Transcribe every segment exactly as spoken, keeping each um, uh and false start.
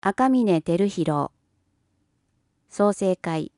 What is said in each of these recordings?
赤嶺照弘創成会。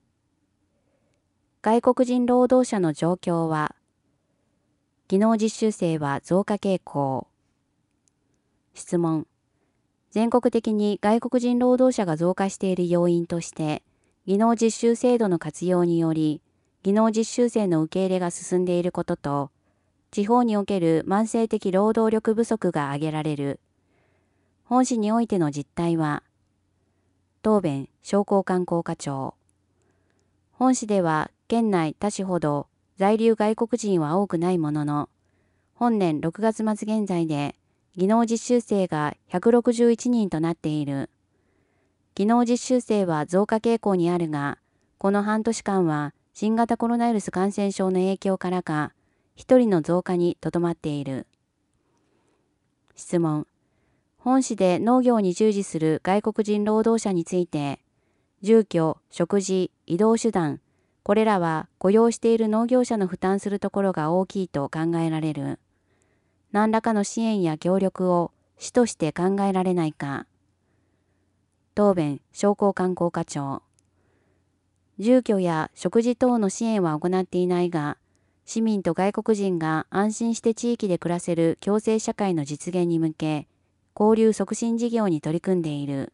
外国人労働者の状況は、技能実習生は増加傾向。質問。全国的に外国人労働者が増加している要因として、技能実習制度の活用により、技能実習生の受け入れが進んでいることと、地方における慢性的労働力不足が挙げられる。本市においての実態は、答弁商工観光課長。本市では県内他市ほど在留外国人は多くないものの、本年ろくがつ末現在で技能実習生がひゃくろくじゅういちにんとなっている。技能実習生は増加傾向にあるが、この半年間は新型コロナウイルス感染症の影響からか、一人の増加にとどまっている。質問。本市で農業に従事する外国人労働者について、住居、食事、移動手段、これらは雇用している農業者の負担するところが大きいと考えられる。何らかの支援や協力を市として考えられないか。答弁商工観光課長。住居や食事等の支援は行っていないが、市民と外国人が安心して地域で暮らせる共生社会の実現に向け、交流促進事業に取り組んでいる。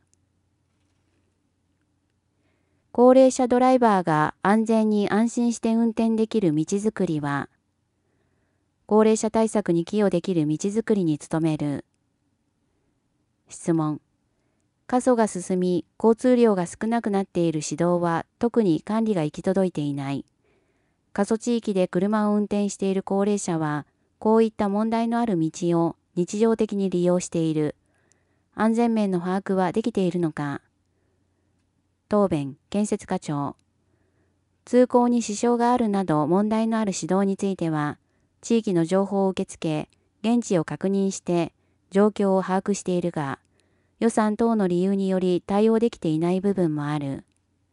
高齢者ドライバーが安全に安心して運転できる道づくりは、高齢者対策に寄与できる道づくりに努める。質問。過疎が進み、交通量が少なくなっている市道は特に管理が行き届いていない。過疎地域で車を運転している高齢者は、こういった問題のある道を日常的に利用している。安全面の把握はできているのか。答弁建設課長。通行に支障があるなど問題のある市道については、地域の情報を受け付け、現地を確認して状況を把握しているが、予算等の理由により対応できていない部分もある。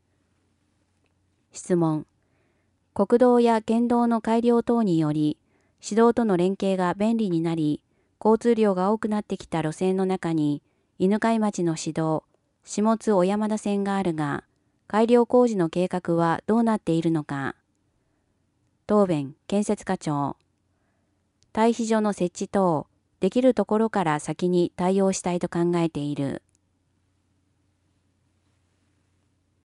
質問。国道や県道の改良等により、市道との連携が便利になり、交通量が多くなってきた路線の中に、犬飼町の市道、下津小山田線があるが、改良工事の計画はどうなっているのか。答弁建設課長。待避所の設置等、できるところから先に対応したいと考えている。